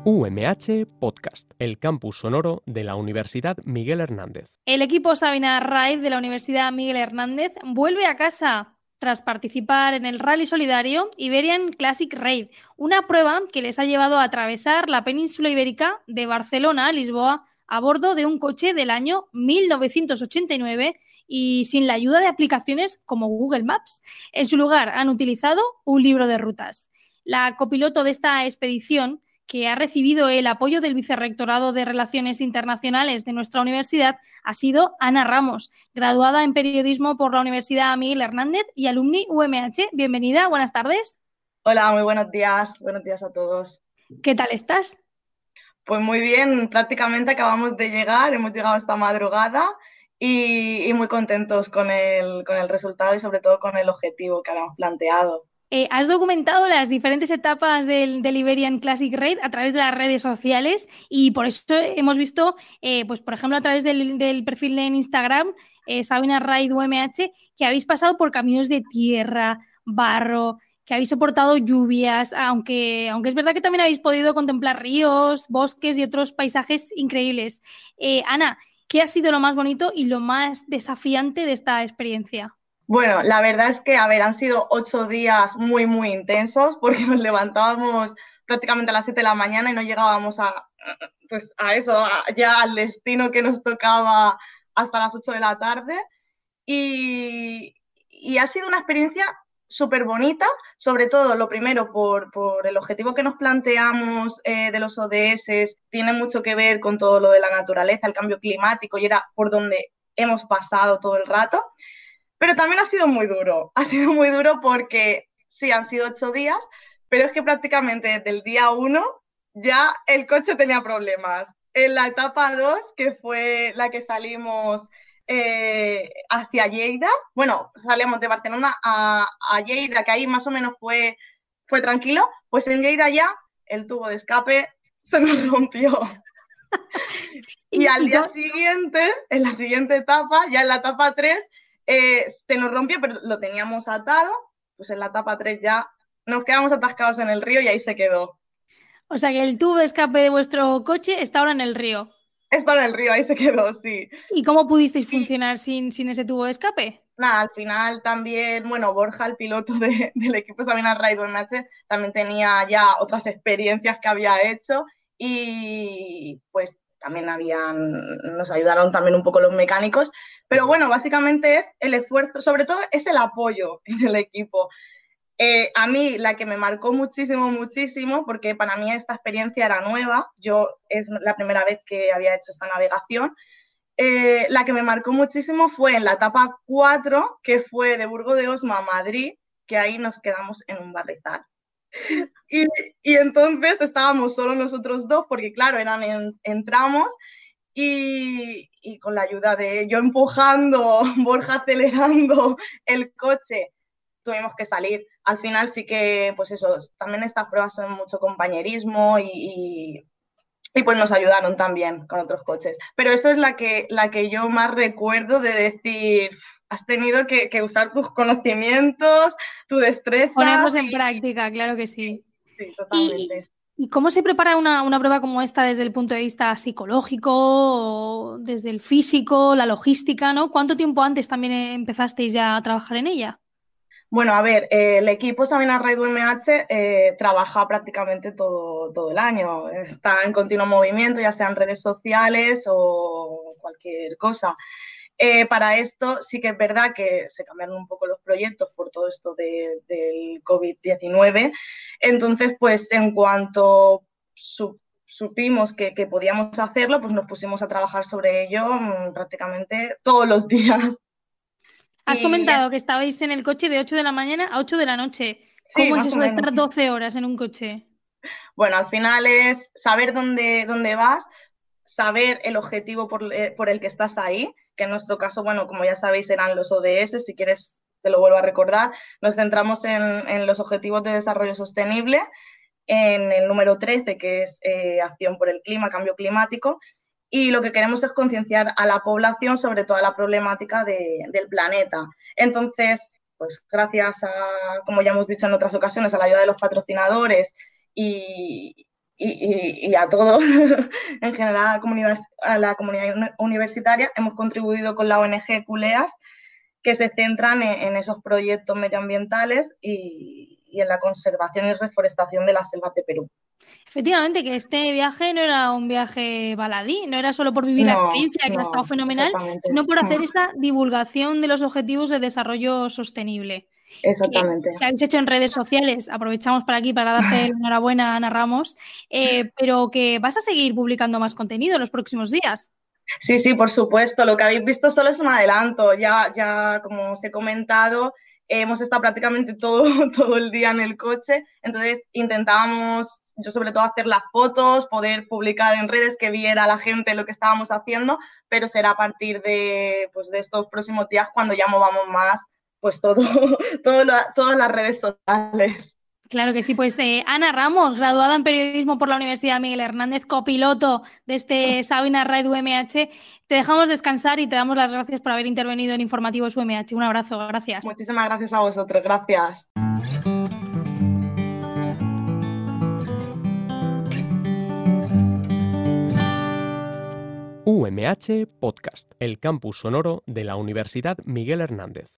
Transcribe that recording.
UMH Podcast, el campus sonoro de la Universidad Miguel Hernández. El equipo Sabina Ride de la Universidad Miguel Hernández vuelve a casa tras participar en el Rally Solidario Iberian Classic Raid, una prueba que les ha llevado a atravesar la península ibérica de Barcelona a Lisboa a bordo de un coche del año 1989 y sin la ayuda de aplicaciones como Google Maps. En su lugar han utilizado un libro de rutas. La copiloto de esta expedición, que ha recibido el apoyo del Vicerrectorado de Relaciones Internacionales de nuestra universidad, ha sido Ana Ramos, graduada en Periodismo por la Universidad Miguel Hernández y alumni UMH. Bienvenida, buenas tardes. Hola, muy buenos días a todos. ¿Qué tal estás? Pues muy bien, prácticamente acabamos de llegar, hemos llegado esta madrugada y muy contentos con el resultado y sobre todo con el objetivo que habíamos planteado. Has documentado las diferentes etapas del Iberian Classic Raid a través de las redes sociales y por eso hemos visto, pues por ejemplo, a través del perfil en Instagram, Sabina Raid UMH, que habéis pasado por caminos de tierra, barro, que habéis soportado lluvias, aunque es verdad que también habéis podido contemplar ríos, bosques y otros paisajes increíbles. Ana, ¿qué ha sido lo más bonito y lo más desafiante de esta experiencia? Bueno, la verdad es que, a ver, han sido 8 días muy intensos porque nos levantábamos prácticamente a las 7 de la mañana y no llegábamos pues a eso, ya al destino que nos tocaba hasta las 8 de la tarde. Y ha sido una experiencia súper bonita, sobre todo lo primero por el objetivo que nos planteamos de los ODS, tiene mucho que ver con todo lo de la naturaleza, el cambio climático y era por donde hemos pasado todo el rato. Pero también ha sido muy duro porque sí, han sido 8 días, pero es que prácticamente desde el día 1 ya el coche tenía problemas. En la etapa 2, que fue la que salimos hacia Lleida, bueno, salimos de Barcelona a Lleida, que ahí más o menos fue tranquilo, pues en Lleida ya el tubo de escape se nos rompió. Y al día siguiente, en la siguiente etapa, ya en la etapa 3, se nos rompió, pero lo teníamos atado, pues en la etapa 3 ya nos quedamos atascados en el río y ahí se quedó. O sea que el tubo de escape de vuestro coche está ahora en el río. Está en el río, ahí se quedó, sí. ¿Y cómo pudisteis Y funcionar sin ese tubo de escape? nada, al final también, bueno, Borja, el piloto del equipo Sabina Ride UMH, también tenía ya otras experiencias que había hecho y pues también nos ayudaron también un poco los mecánicos, pero bueno, básicamente es el esfuerzo, sobre todo es el apoyo en el equipo. A mí la que me marcó muchísimo, porque para mí esta experiencia era nueva, yo es la primera vez que había hecho esta navegación, la que me marcó muchísimo fue en la etapa 4, que fue de Burgo de Osma a Madrid, que ahí nos quedamos en un barrizal. Y, y entonces estábamos solo nosotros dos, porque claro, en tramos, y con la ayuda de yo empujando, Borja acelerando el coche, tuvimos que salir. Al final sí que, pues eso, también estas pruebas son mucho compañerismo y pues nos ayudaron también con otros coches. Pero eso es la que yo más recuerdo de decir, has tenido que usar tus conocimientos, tu destreza. Ponerlos en práctica, claro que sí. Sí, ¿Y, totalmente. y cómo se prepara una prueba como esta desde el punto de vista psicológico, o desde el físico, la logística, ¿no? ¿Cuánto tiempo antes también empezasteis ya a trabajar en ella? Bueno, a ver, el equipo Sabina Raid UMH trabaja prácticamente todo el año. Está en continuo movimiento, ya sea en redes sociales o cualquier cosa. Para esto sí que es verdad que se cambiaron un poco los proyectos por todo esto del COVID-19. Entonces, pues en cuanto supimos que podíamos hacerlo, pues nos pusimos a trabajar sobre ello prácticamente todos los días. Has Y comentado que estabais en el coche de 8 de la mañana a 8 de la noche. sí, ¿Cómo es más o eso de menos. estar 12 horas en un coche? Bueno, al final es saber dónde vas, saber el objetivo por el que estás ahí, que en nuestro caso, bueno, como ya sabéis, eran los ODS, si quieres te lo vuelvo a recordar. Nos centramos en los objetivos de desarrollo sostenible, en el número 13, que es acción por el clima, cambio climático, y lo que queremos es concienciar a la población sobre toda la problemática del planeta. Entonces, pues gracias a, como ya hemos dicho en otras ocasiones, a la ayuda de los patrocinadores y, y a todo, en general a la comunidad universitaria, hemos contribuido con la ONG Culeas, que se centran en esos proyectos medioambientales y en la conservación y reforestación de las selvas de Perú. Efectivamente, que este viaje no era un viaje baladí, no era solo por vivir la No, experiencia, que ha estado no, fenomenal, exactamente. sino por hacer esa divulgación de los objetivos de desarrollo sostenible Exactamente. que habéis hecho en redes sociales. Aprovechamos para aquí para darte la enhorabuena, Ana Ramos, pero que vas a seguir publicando más contenido en los próximos días. Sí, sí, por supuesto. Lo que habéis visto solo es un adelanto. Ya como os he comentado, hemos estado prácticamente todo, todo el día en el coche. Entonces intentábamos, yo sobre todo, hacer las fotos, poder publicar en redes, que viera la gente lo que estábamos haciendo, pero será a partir de, pues, de estos próximos días cuando ya movamos más pues todas las redes sociales. Claro que sí, pues Ana Ramos, graduada en periodismo por la Universidad Miguel Hernández, copiloto de este Sabina Ride UMH, te dejamos descansar y te damos las gracias por haber intervenido en Informativos UMH. Un abrazo, gracias. Muchísimas gracias a vosotros, gracias. UMH Podcast, el campus sonoro de la Universidad Miguel Hernández.